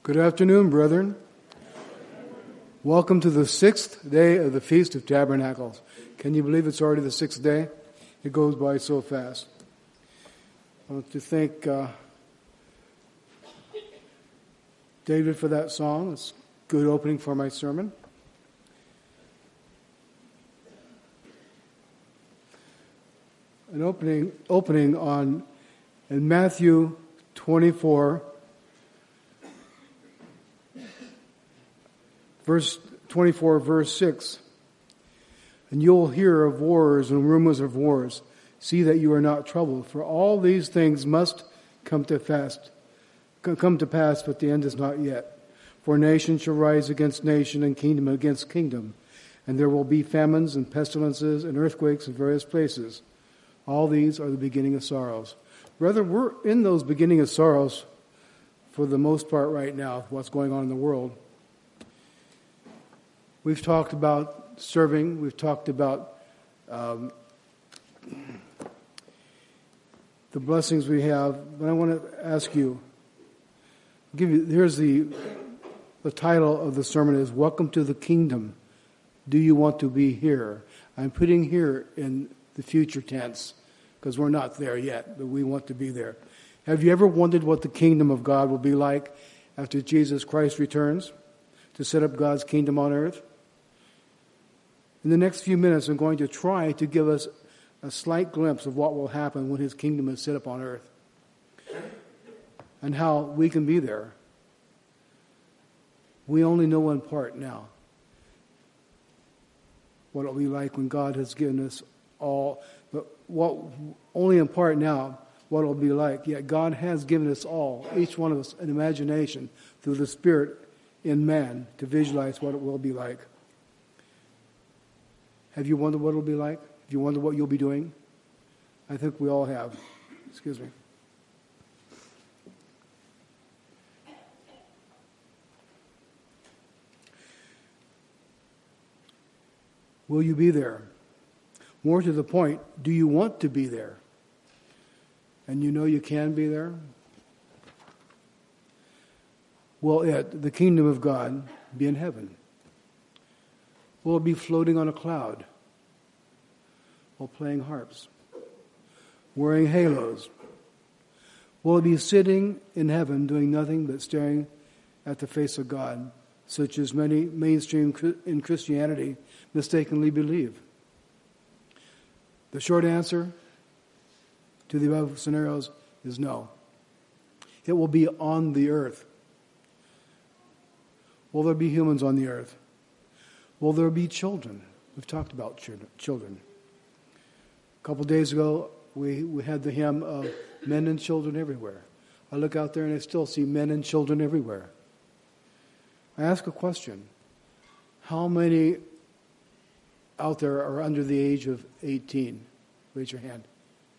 Good afternoon, brethren. Welcome to the 6th day of the Feast of Tabernacles. Can you believe it's already the 6th day? It goes by so fast. I want to thank David for that song. It's a good opening for my sermon. An opening on in Matthew 24, verse 6. And you'll hear of wars and rumors of wars. See that you are not troubled, for all these things must come to pass, but the end is not yet. For nation shall rise against nation, and kingdom against kingdom, and there will be famines and pestilences and earthquakes in various places. All these are the beginning of sorrows. Brother, we're in those beginning of sorrows for the most part right now, what's going on in the world. We've talked about serving. We've talked about the blessings we have. But I want to ask you, here's the title of the sermon is Welcome to the Kingdom. Do you want to be here? I'm putting here in the future tense because we're not there yet, but we want to be there. Have you ever wondered what the kingdom of God will be like after Jesus Christ returns to set up God's kingdom on earth? In the next few minutes, I'm going to try to give us a slight glimpse of what will happen when His kingdom is set up on earth and how we can be there. We only know one part now. What it will be like when God has given us all, but what only in part now, what it will be like. Yet God has given us all, each one of us, an imagination through the Spirit in man to visualize what it will be like. Have you wondered what it will be like? Have you wondered what you'll be doing? I think we all have. Excuse me. Will you be there? More to the point, do you want to be there? And you know you can be there? Will the kingdom of God, be in heaven? Will it be floating on a cloud? Or playing harps? Wearing halos? Will it be sitting in heaven doing nothing but staring at the face of God, such as many mainstream in Christianity mistakenly believe? The short answer to the above scenarios is no. It will be on the earth. Will there be humans on the earth? Will there be children? We've talked about children. A couple days ago, we had the hymn of men and children everywhere. I look out there and I still see men and children everywhere. I ask a question. How many out there are under the age of 18? Raise your hand.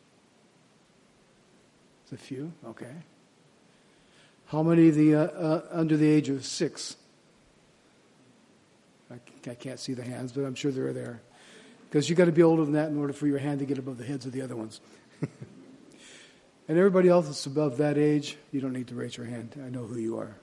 It's a few? Okay. How many under the age of 6? I can't see the hands, but I'm sure they're there. Because you've got to be older than that in order for your hand to get above the heads of the other ones. And everybody else that's above that age, you don't need to raise your hand. I know who you are.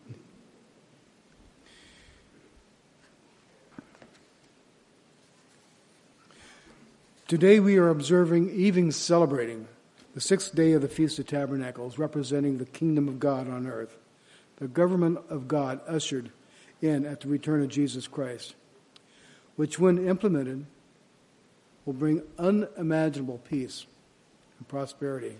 Today we are observing, even celebrating, the 6th day of the Feast of Tabernacles, representing the kingdom of God on earth, the government of God ushered in at the return of Jesus Christ, which when implemented will bring unimaginable peace and prosperity.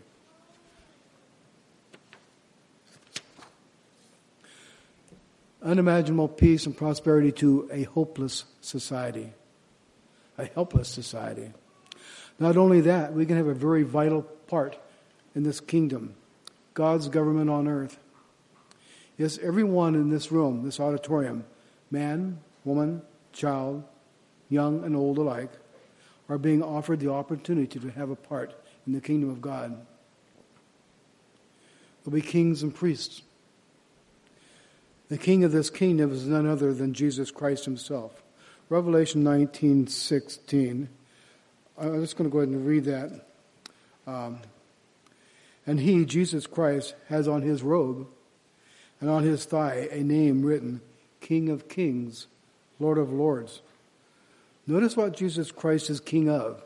Unimaginable peace and prosperity to a hopeless society. A helpless society. Not only that, we can have a very vital part in this kingdom, God's government on earth. Yes, everyone in this room, this auditorium, man, woman, child, young and old alike, are being offered the opportunity to have a part in the kingdom of God. There'll be kings and priests. The king of this kingdom is none other than Jesus Christ himself. Revelation 19:16. I'm just going to go ahead and read that. And he, Jesus Christ, has on his robe and on his thigh a name written, King of Kings, Lord of Lords. Notice what Jesus Christ is King of.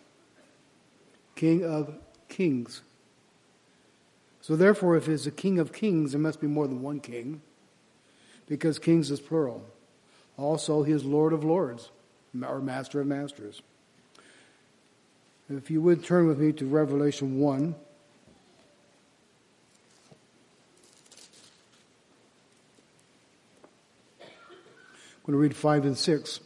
King of Kings. So therefore, if he's a King of Kings, there must be more than one king, because kings is plural. Also, he is Lord of Lords, or Master of Masters. If you would turn with me to Revelation 1. I'm going to read 5 and 6.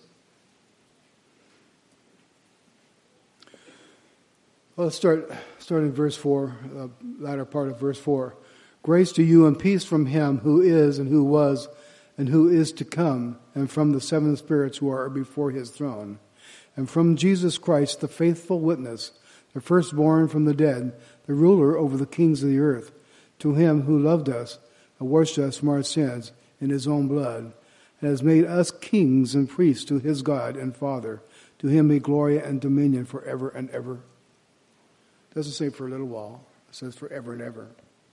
Well, let's start in verse 4, latter part of verse 4. Grace to you and peace from him who is and who was and who is to come, and from the seven spirits who are before his throne, and from Jesus Christ, the faithful witness, the firstborn from the dead, the ruler over the kings of the earth, to him who loved us and washed us from our sins in his own blood, and has made us kings and priests to his God and Father. To him be glory and dominion forever and ever. It doesn't say for a little while. It says forever and ever.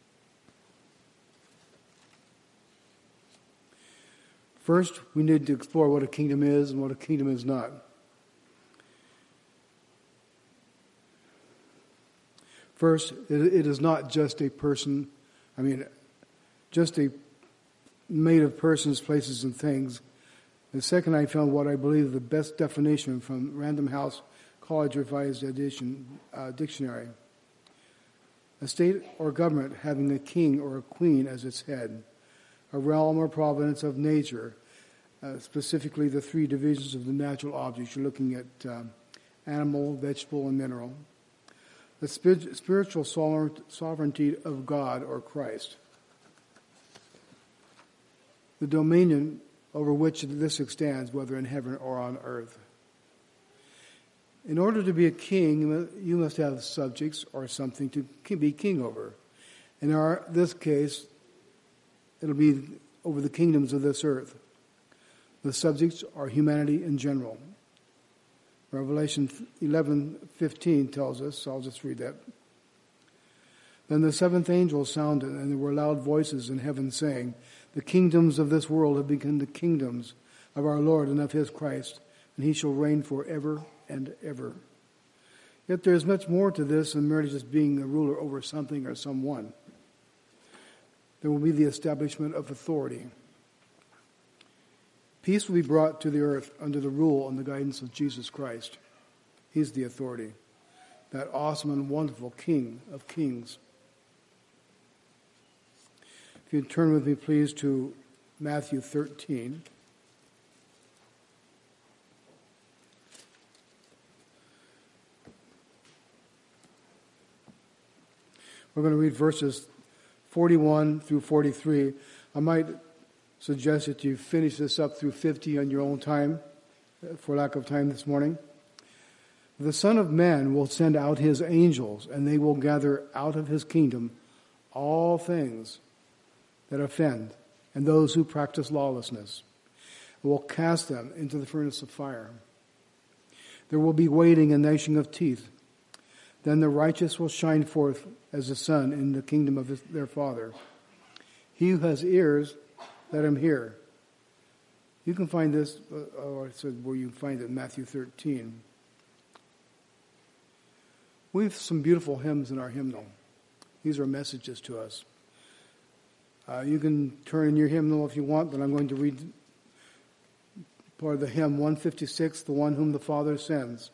First, we need to explore what a kingdom is and what a kingdom is not. First, it is not just a person, just a made of persons, places, and things. The second, I found what I believe the best definition from Random House College Revised Edition Dictionary. A state or government having a king or a queen as its head, a realm or province of nature, specifically the three divisions of the natural objects. You're looking at animal, vegetable, and mineral. The spiritual sovereignty of God or Christ. The dominion over which this extends, whether in heaven or on earth. In order to be a king, you must have subjects or something to be king over. In this case, it'll be over the kingdoms of this earth. The subjects are humanity in general. Revelation 11:15 tells us, so I'll just read that. Then the seventh angel sounded, and there were loud voices in heaven saying, the kingdoms of this world have become the kingdoms of our Lord and of his Christ, and he shall reign forever and ever. Yet there is much more to this than merely just being a ruler over something or someone. There will be the establishment of authority. Peace will be brought to the earth under the rule and the guidance of Jesus Christ. He's the authority, that awesome and wonderful King of Kings. If you'd turn with me, please, to Matthew 13. We're going to read verses 41 through 43. I might suggest that you finish this up through 50 on your own time, for lack of time this morning. The Son of Man will send out his angels, and they will gather out of his kingdom all things that offend, and those who practice lawlessness, and will cast them into the furnace of fire. There will be wailing and gnashing of teeth. Then the righteous will shine forth as the sun in the kingdom of their Father. He who has ears, let him hear. You can find this, or I said where you find it in Matthew 13. We have some beautiful hymns in our hymnal. These are messages to us. You can turn in your hymnal if you want, but I'm going to read part of the hymn 156, the one whom the Father sends.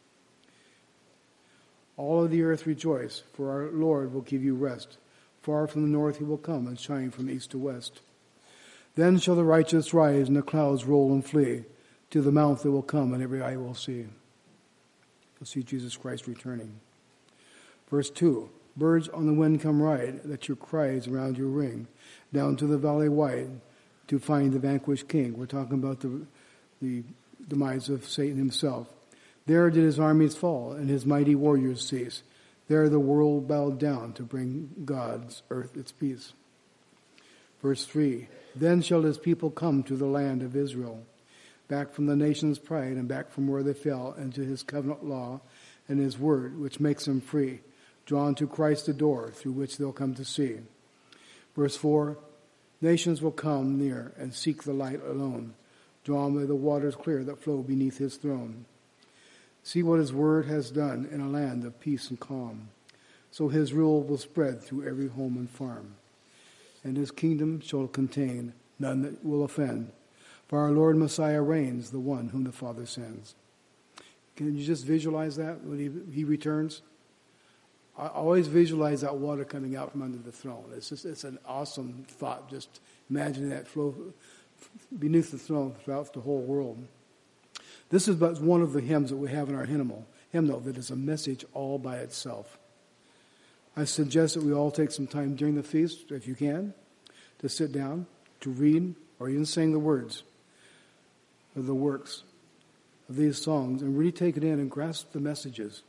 All of the earth rejoice, for our Lord will give you rest. Far from the north he will come and shine from east to west. Then shall the righteous rise and the clouds roll and flee. To the mount they will come and every eye will see. You'll see Jesus Christ returning. Verse 2, birds on the wind come ride, let your cries around you ring, down to the valley wide to find the vanquished king. We're talking about the demise of Satan himself. There did his armies fall and his mighty warriors cease. There the world bowed down to bring God's earth its peace. Verse 3, then shall his people come to the land of Israel, back from the nation's pride and back from where they fell, into his covenant law and his word, which makes them free, drawn to Christ the door through which they'll come to see. Verse 4, Nations will come near and seek the light alone, drawn by the waters clear that flow beneath his throne. See what his word has done in a land of peace and calm. So his rule will spread through every home and farm. And his kingdom shall contain none that will offend. For our Lord Messiah reigns, the one whom the Father sends. Can you just visualize that when he returns? I always visualize that water coming out from under the throne. It's an awesome thought, just imagining that flow beneath the throne throughout the whole world. This is but one of the hymns that we have in our hymnal that is a message all by itself. I suggest that we all take some time during the feast, if you can, to sit down, to read, or even sing the words of the works of these songs and really take it in and grasp the messages.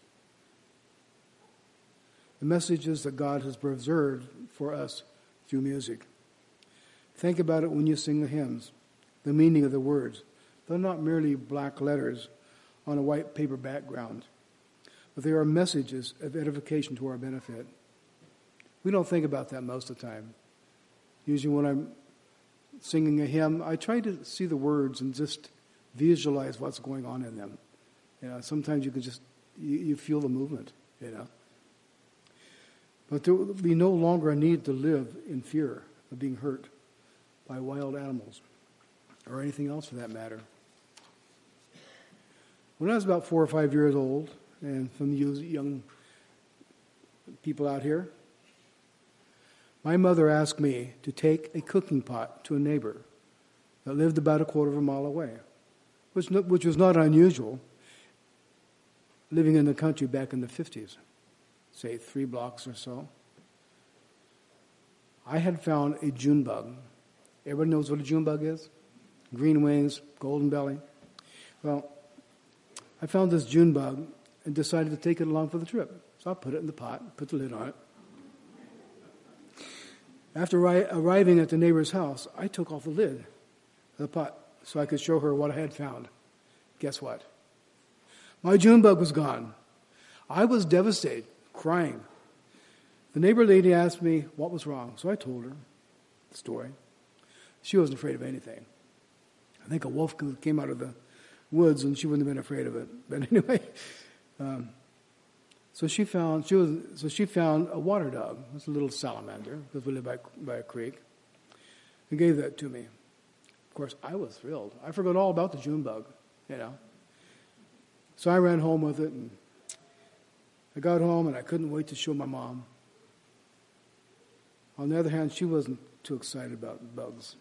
The messages that God has preserved for us through music. Think about it when you sing the hymns, the meaning of the words. They're not merely black letters on a white paper background, but they are messages of edification to our benefit. We don't think about that most of the time. Usually when I'm singing a hymn, I try to see the words and just visualize what's going on in them. Sometimes you can just, you feel the movement, But there will be no longer a need to live in fear of being hurt by wild animals or anything else for that matter. When I was about 4 or 5 years old, and from you young people out here, my mother asked me to take a cooking pot to a neighbor that lived about a quarter of a mile away, which was not unusual living in the country back in the 50s, say 3 blocks or so. I had found a June bug. Everybody knows what a June bug is? Green wings, golden belly. Well, I found this June bug and decided to take it along for the trip. So I put it in the pot, put the lid on it. After arriving at the neighbor's house, I took off the lid of the pot so I could show her what I had found. Guess what? My June bug was gone. I was devastated, crying. The neighbor lady asked me what was wrong, so I told her the story. She wasn't afraid of anything. I think a wolf came out of the woods and she wouldn't have been afraid of it. But anyway, so she found a water dog. It was a little salamander because we live by a creek, and gave that to me. Of course, I was thrilled. I forgot all about the June bug, So I ran home with it, and I got home, and I couldn't wait to show my mom. On the other hand, she wasn't too excited about bugs.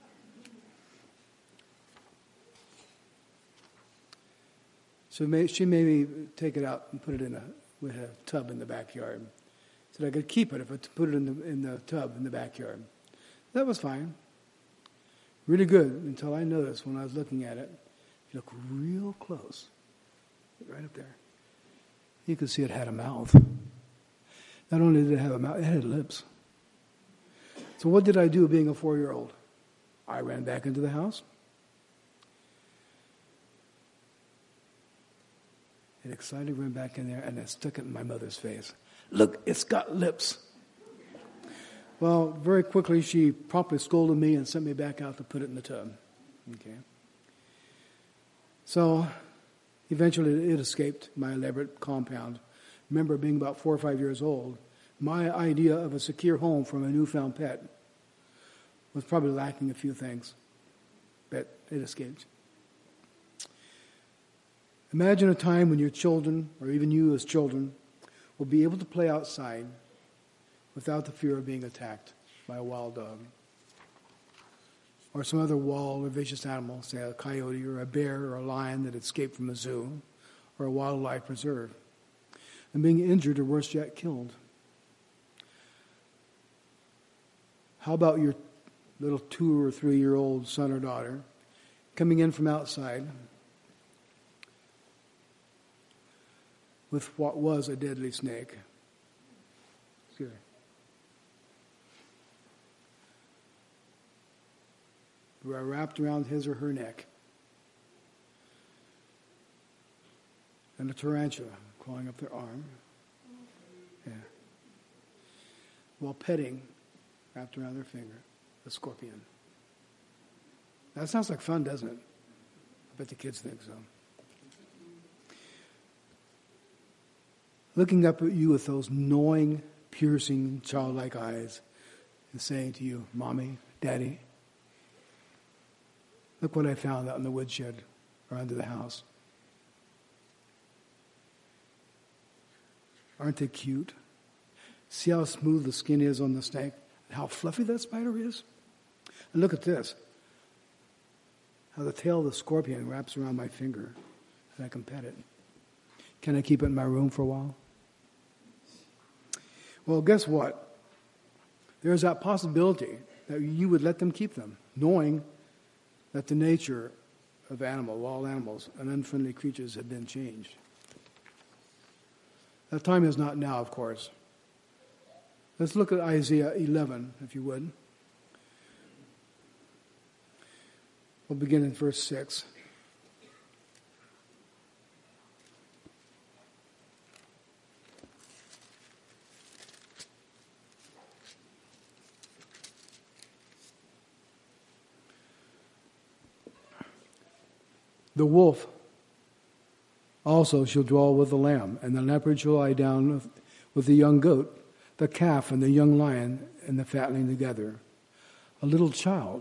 So she made me take it out and put it in a tub in the backyard. Said I could keep it if I put it in the tub in the backyard. That was fine. Really good until I noticed when I was looking at it, if you look real close, right up there, you could see it had a mouth. Not only did it have a mouth, it had lips. So what did I do being a 4-year-old? I ran back into the house. And excitedly ran back in there and I stuck it in my mother's face. Look, it's got lips. Well, very quickly she promptly scolded me and sent me back out to put it in the tub. Okay. So eventually it escaped my elaborate compound. Remember, being about 4 or 5 years old, my idea of a secure home from a newfound pet was probably lacking a few things, but it escaped. Imagine a time when your children, or even you as children, will be able to play outside without the fear of being attacked by a wild dog or some other wild or vicious animal, say a coyote or a bear or a lion that escaped from a zoo or a wildlife preserve, and being injured or worse yet, killed. How about your little 2 or 3-year-old son or daughter coming in from outside with what was a deadly snake? Excuse me. Wrapped around his or her neck. And a tarantula crawling up their arm. Yeah. While petting, wrapped around their finger. the scorpion. That sounds like fun, doesn't it? I bet the kids think so. Looking up at you with those knowing, piercing, childlike eyes and saying to you, Mommy, Daddy, look what I found out in the woodshed or under the house. Aren't they cute? See how smooth the skin is on the snake and how fluffy that spider is? And look at this. How the tail of the scorpion wraps around my finger and I can pet it. Can I keep it in my room for a while? Well, guess what? There's that possibility that you would let them keep them, knowing that the nature of wild animals, and unfriendly creatures have been changed. That time is not now, of course. Let's look at Isaiah 11, if you would. We'll begin in verse 6. The wolf also shall dwell with the lamb, and the leopard shall lie down with the young goat, the calf and the young lion and the fatling together. A little child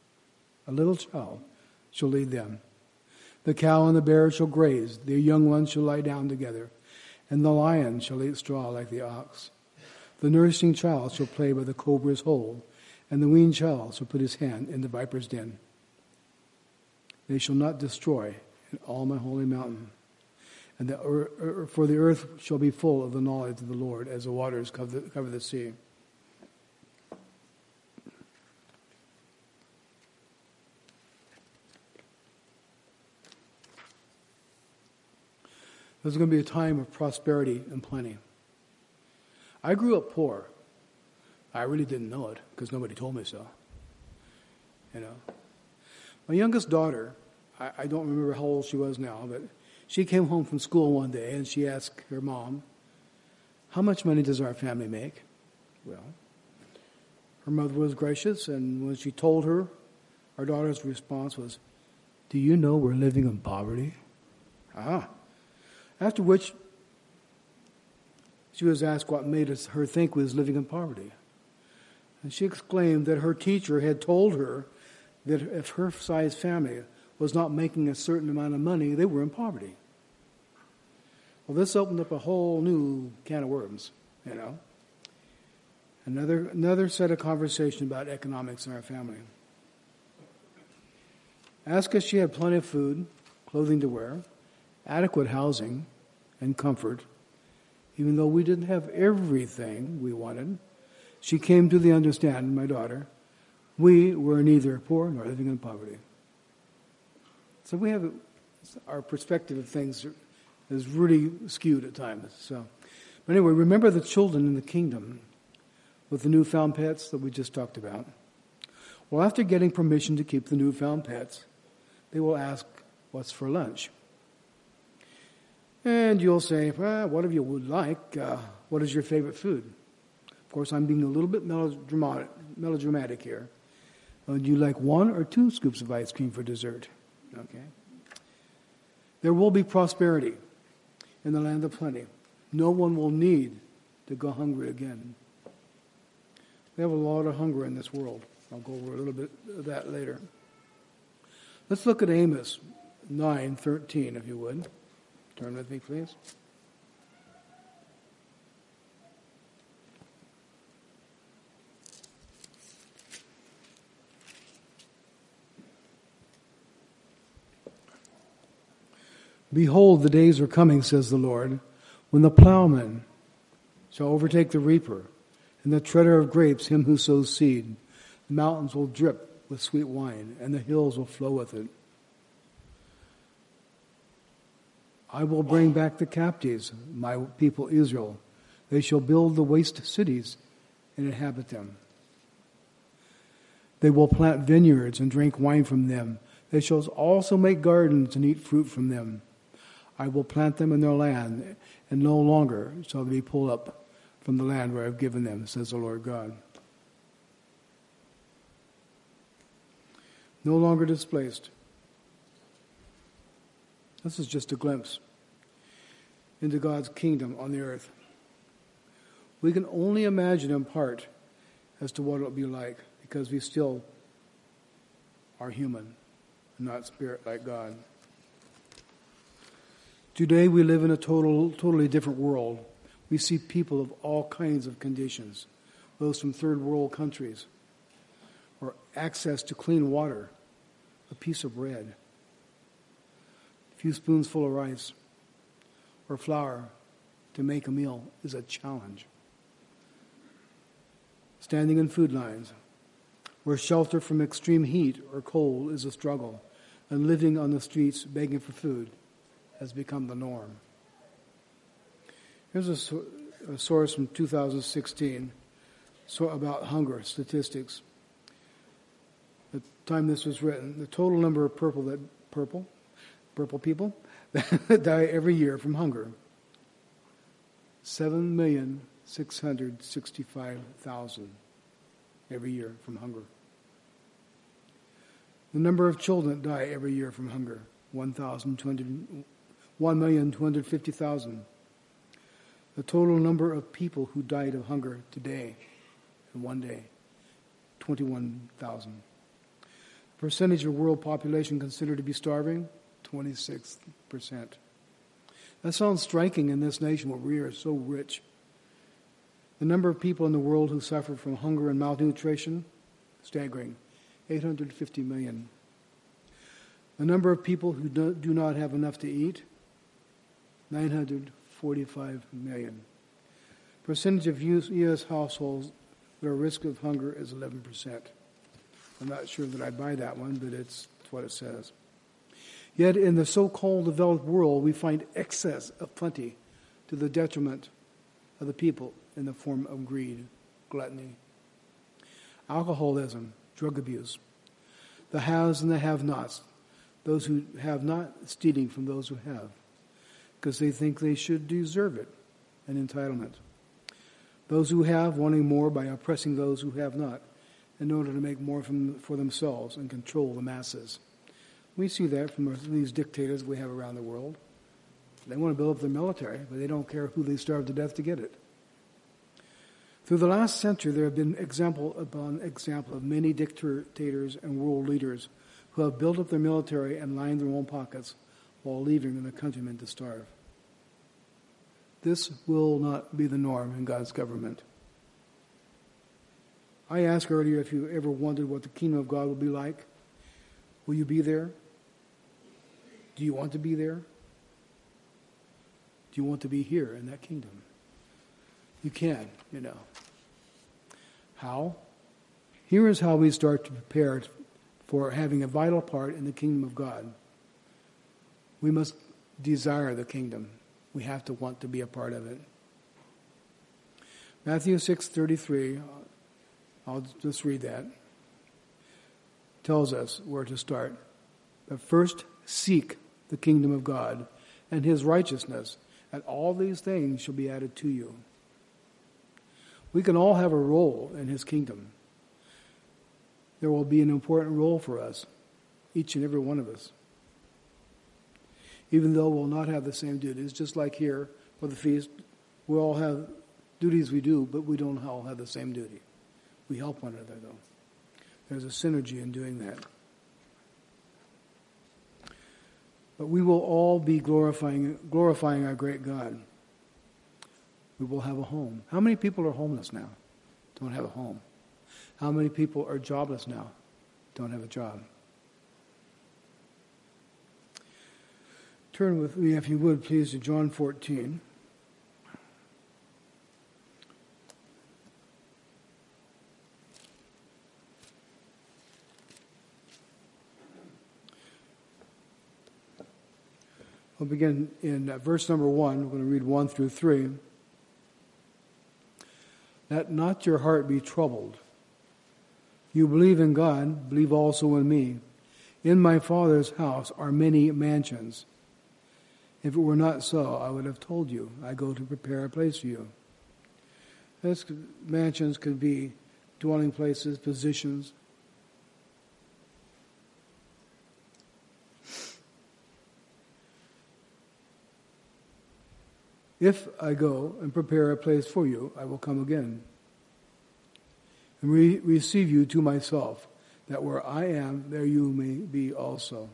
shall lead them. The cow and the bear shall graze, their young ones shall lie down together, and the lion shall eat straw like the ox. The nursing child shall play by the cobra's hole, and the weaned child shall put his hand in the viper's den. They shall not destroy in all my holy mountain. And for the earth shall be full of the knowledge of the Lord as the waters cover the sea. There's going to be a time of prosperity and plenty. I grew up poor. I really didn't know it because nobody told me so. You know. My youngest daughter, I don't remember how old she was now, but she came home from school one day and she asked her mom, how much money does our family make? Well, her mother was gracious, and when she told her, our daughter's response was, do you know we're living in poverty? After which, she was asked what made her think we was living in poverty. And she exclaimed that her teacher had told her that if her size family was not making a certain amount of money, they were in poverty. Well, this opened up a whole new can of worms, you know. Another set of conversation about economics in our family. Asked if she had plenty of food, clothing to wear, adequate housing, and comfort. Even though we didn't have everything we wanted, she came to the understanding, my daughter, we were neither poor nor living in poverty. So we have our perspective of things is really skewed at times. So, but anyway, remember the children in the kingdom with the newfound pets that we just talked about. Well, after getting permission to keep the newfound pets, they will ask, what's for lunch? And you'll say, well, whatever you would like. What is your favorite food? Of course, I'm being a little bit melodramatic here. Would you like 1 or 2 scoops of ice cream for dessert? Okay. There will be prosperity in the land of plenty. No one will need to go hungry again. We have a lot of hunger in this world. I'll go over a little bit of that later. Let's look at Amos 9:13, if you would. Turn with me, please. Behold, the days are coming, says the Lord, when the plowman shall overtake the reaper, and the treader of grapes him who sows seed. The mountains will drip with sweet wine, and the hills will flow with it. I will bring back the captives, my people Israel. They shall build the waste cities and inhabit them. They will plant vineyards and drink wine from them. They shall also make gardens and eat fruit from them. I will plant them in their land, and no longer shall they be pulled up from the land where I have given them, says the Lord God. no longer displaced. This is just a glimpse into God's kingdom on the earth. We can only imagine in part as to what it will be like, because we still are human and not spirit like God. Today we live in a totally different world. We see people of all kinds of conditions, those from third world countries, or access to clean water, a piece of bread, a few spoonsful of rice, or flour to make a meal is a challenge. Standing in food lines, where shelter from extreme heat or cold is a struggle, and living on the streets begging for food has become the norm. Here's a source from 2016 about hunger statistics. The time this was written, the total number of purple people that die every year from hunger, 7,665,000 every year from hunger. The number of children that die every year from hunger, 1,250,000. The total number of people who died of hunger today, in one day, 21,000. The percentage of world population considered to be starving, 26%. That sounds striking in this nation where we are so rich. The number of people in the world who suffer from hunger and malnutrition, staggering, 850 million. The number of people who do not have enough to eat, 945 million. Percentage of U.S. households that are at risk of hunger is 11%. I'm not sure that I buy that one, but it's what it says. Yet in the so-called developed world, we find excess of plenty to the detriment of the people in the form of greed, gluttony, alcoholism, drug abuse, the haves and the have-nots, those who have not stealing from those who have, because they think they should deserve it, an entitlement. Those who have wanting more by oppressing those who have not, in order to make more for themselves and control the masses. We see that from these dictators we have around the world. They want to build up their military, but they don't care who they starve to death to get it. Through the last century, there have been example upon example of many dictators and world leaders who have built up their military and lined their own pockets while leaving their countrymen to starve. This will not be the norm in God's government. I asked earlier if you ever wondered what the kingdom of God will be like. Will you be there? Do you want to be there? Do you want to be here in that kingdom? You can, you know. How? Here is how we start to prepare for having a vital part in the kingdom of God. We must desire the kingdom. We have to want to be a part of it. Matthew 6:33, I'll just read that, tells us where to start. But first seek the kingdom of God and his righteousness, and all these things shall be added to you. We can all have a role in his kingdom. There will be an important role for us, each and every one of us. Even though we'll not have the same duties, just like here for the feast, we all have duties we do, but we don't all have the same duty. We help one another, though. There's a synergy in doing that. But we will all be glorifying our great God. We will have a home. How many people are homeless now? Don't have a home. How many people are jobless now? Don't have a job. Turn with me, if you would, please, to John 14. We'll begin in verse number 1. We're going to read 1 through 3. Let not your heart be troubled. You believe in God, believe also in me. In my Father's house are many mansions. If it were not so, I would have told you. I go to prepare a place for you. These mansions could be dwelling places, positions. If I go and prepare a place for you, I will come again and receive you to myself, that where I am, there you may be also.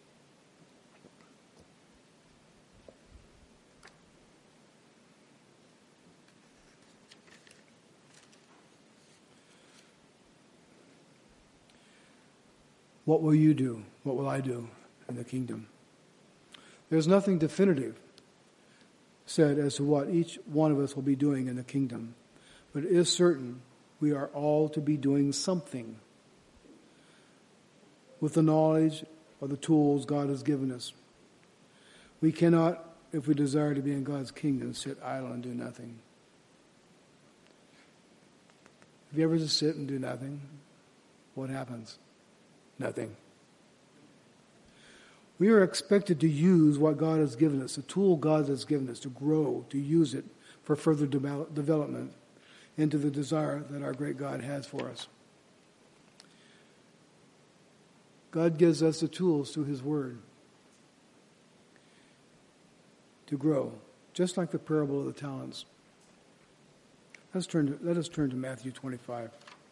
What will you do? What will I do in the kingdom? There's nothing definitive said as to what each one of us will be doing in the kingdom. But it is certain we are all to be doing something with the knowledge or the tools God has given us. We cannot, if we desire to be in God's kingdom, sit idle and do nothing. Have you ever just sit and do nothing? What happens? Nothing. We are expected to use what God has given us, the tool God has given us, to grow, to use it for further development into the desire that our great God has for us. God gives us the tools through His Word to grow, just like the parable of the talents. Let us turn to Matthew 25.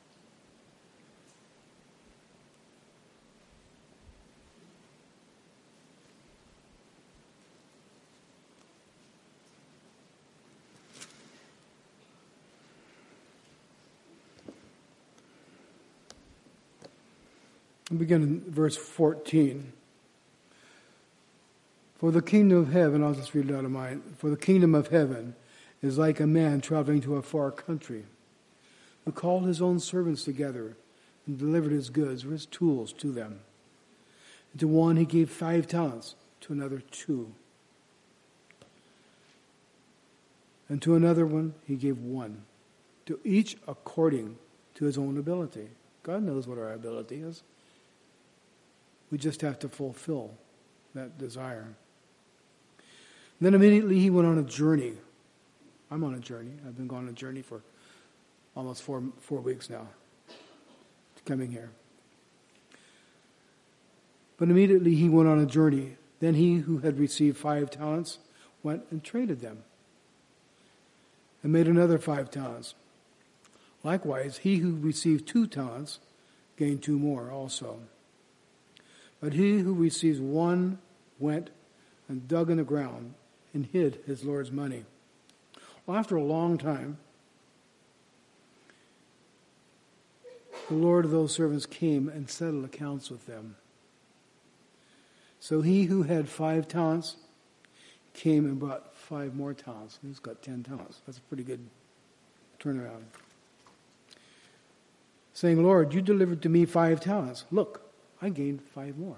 We'll begin in verse 14. For the kingdom of heaven, I'll just read it out of mine. For the kingdom of heaven is like a man traveling to a far country, who called his own servants together and delivered his goods or his tools to them. And to one he gave 5 talents, to another 2. And to another one he gave 1, to each according to his own ability. God knows what our ability is. We just have to fulfill that desire. And then immediately he went on a journey. I'm on a journey. I've been going on a journey for almost four weeks now, coming here. But immediately he went on a journey. Then he who had received 5 talents went and traded them and made another 5 talents. Likewise, he who received 2 talents gained 2 more also. But he who receives 1 went and dug in the ground and hid his Lord's money. Well, after a long time, the Lord of those servants came and settled accounts with them. So he who had 5 talents came and brought 5 more talents. He's got 10 talents. That's a pretty good turnaround. Saying, Lord, you delivered to me 5 talents. Look, I gained 5 more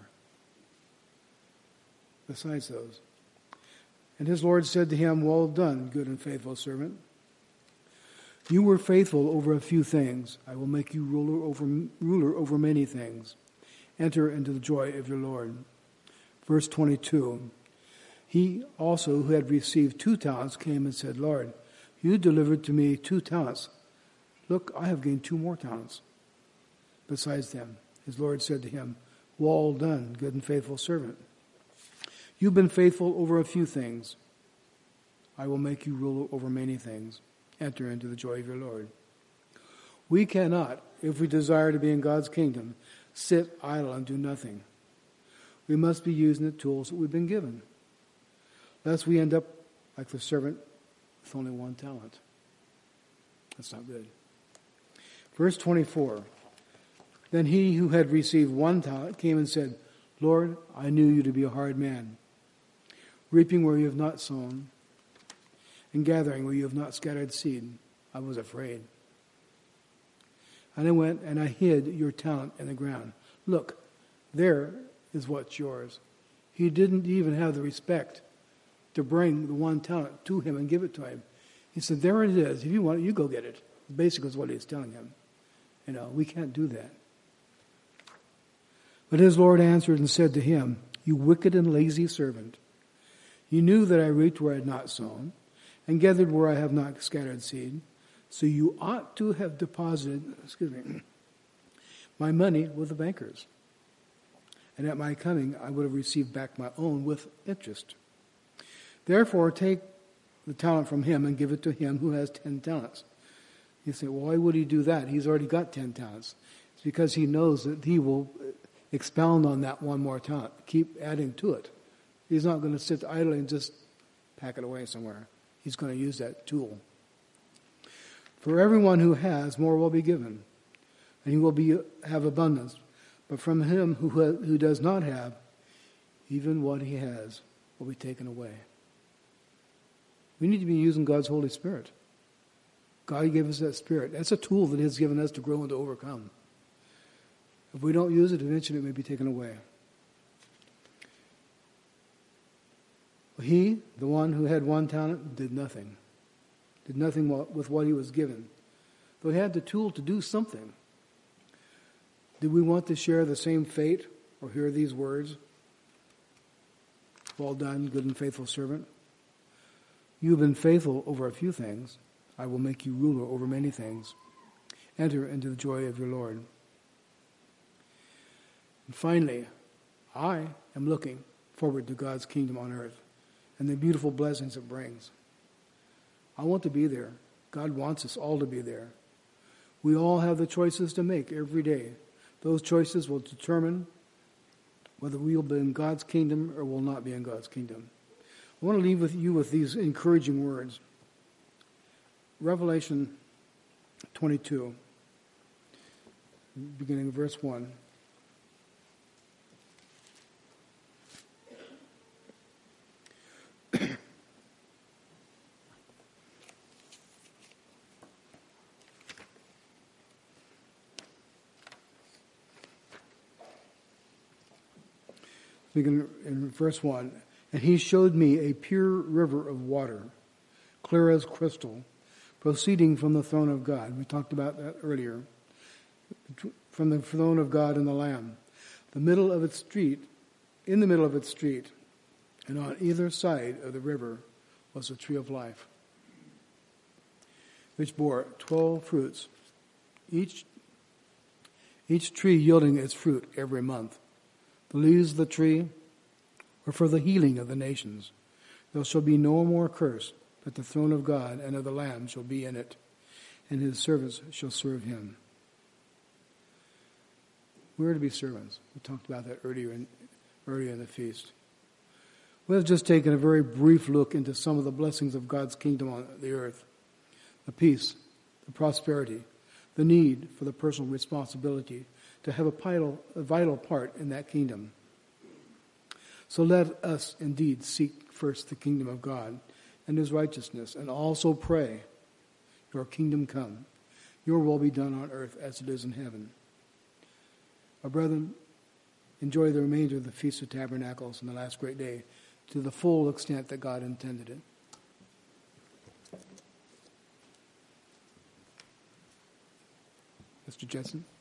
besides those. And his Lord said to him, well done, good and faithful servant. You were faithful over a few things. I will make you ruler over many things. Enter into the joy of your Lord. Verse 22. He also who had received 2 talents came and said, Lord, you delivered to me 2 talents. Look, I have gained 2 more talents besides them. His Lord said to him, well done, good and faithful servant. You've been faithful over a few things. I will make you ruler over many things. Enter into the joy of your Lord. We cannot, if we desire to be in God's kingdom, sit idle and do nothing. We must be using the tools that we've been given, lest we end up like the servant with only 1 talent. That's not good. Verse 24. Then he who had received 1 talent came and said, Lord, I knew you to be a hard man, reaping where you have not sown, and gathering where you have not scattered seed. I was afraid. And I went and I hid your talent in the ground. Look, there is what's yours. He didn't even have the respect to bring the 1 talent to him and give it to him. He said, there it is. If you want it, you go get it. Basically is what he's telling him. We can't do that. But his Lord answered and said to him, you wicked and lazy servant. You knew that I reaped where I had not sown, and gathered where I have not scattered seed. So you ought to have deposited, my money with the bankers. And at my coming, I would have received back my own with interest. Therefore, take the talent from him and give it to him who has 10 talents. You say, well, why would he do that? He's already got 10 talents. It's because he knows that he will expound on that one more talent, keep adding to it. He's not going to sit idly and just pack it away somewhere. He's going to use that tool. For everyone who has, more will be given, and he will have abundance. But from him who does not have, even what he has will be taken away. We need to be using God's Holy Spirit. God gave us that Spirit. That's a tool that He has given us to grow and to overcome. If we don't use it, eventually it may be taken away. He, the one who had one talent, did nothing. Did nothing with what he was given. Though he had the tool to do something. Did we want to share the same fate or hear these words? Well done, good and faithful servant. You have been faithful over a few things. I will make you ruler over many things. Enter into the joy of your Lord. And finally, I am looking forward to God's kingdom on earth and the beautiful blessings it brings. I want to be there. God wants us all to be there. We all have the choices to make every day. Those choices will determine whether we will be in God's kingdom or will not be in God's kingdom. I want to leave you with these encouraging words. Revelation 22, beginning of verse 1. Begin in verse 1. And he showed me a pure river of water, clear as crystal, proceeding from the throne of God. We talked about that earlier. From the throne of God and the Lamb. In the middle of its street, and on either side of the river was the tree of life, which bore 12 fruits, each tree yielding its fruit every month. The leaves of the tree were for the healing of the nations. There shall be no more curse, but the throne of God and of the Lamb shall be in it, and his servants shall serve him. We are to be servants. We talked about that earlier in the feast. We have just taken a very brief look into some of the blessings of God's kingdom on the earth. The peace, the prosperity, the need for the personal responsibility to have a vital part in that kingdom. So let us indeed seek first the kingdom of God and his righteousness, and also pray, your kingdom come, your will be done on earth as it is in heaven. My brethren, enjoy the remainder of the Feast of Tabernacles and the last great day to the full extent that God intended it. Mr. Jensen.